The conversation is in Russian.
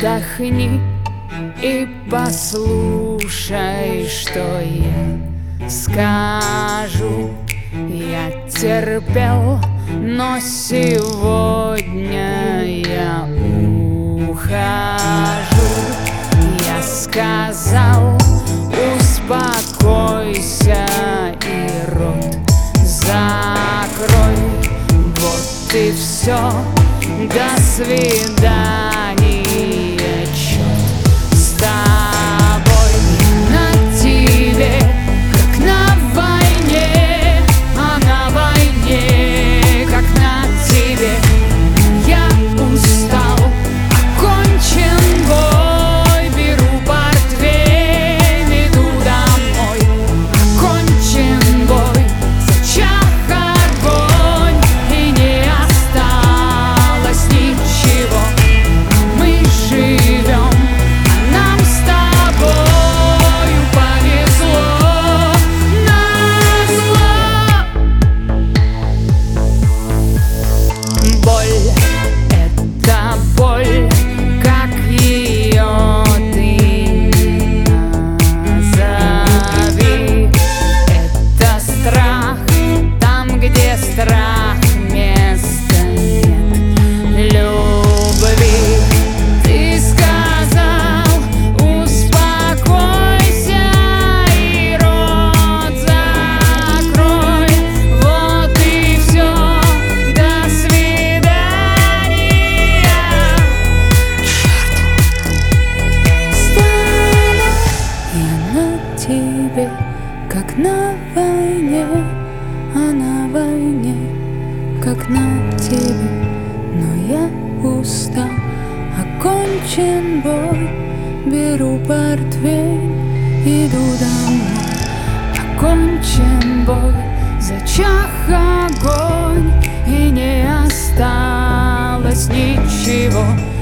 Отдохни и послушай, что я скажу. Я терпел, но сегодня я ухожу. Я сказал: успокойся и рот закрой. Вот и все, до свидания, черт с тобой. На тебе, как на войне, а на войне, как на тебе. Я устал, окончен бой, беру портвейн, иду домой. Окончен бой, зачах огонь, и не осталось ничего. Мы живем, а нам с тобою повезло. Назло. Боль — это боль, как ее ты назови. Это страх, там, где страх, места нет любви. Ты сказал: успокойся и рот закрой. Вот и все, до свидания. Я на тебе, как на войне, а на войне, как на тебе. Но я устал, окончен бой, беру портвейн, иду домой. Окончен бой, зачах огонь, и не осталось ничего.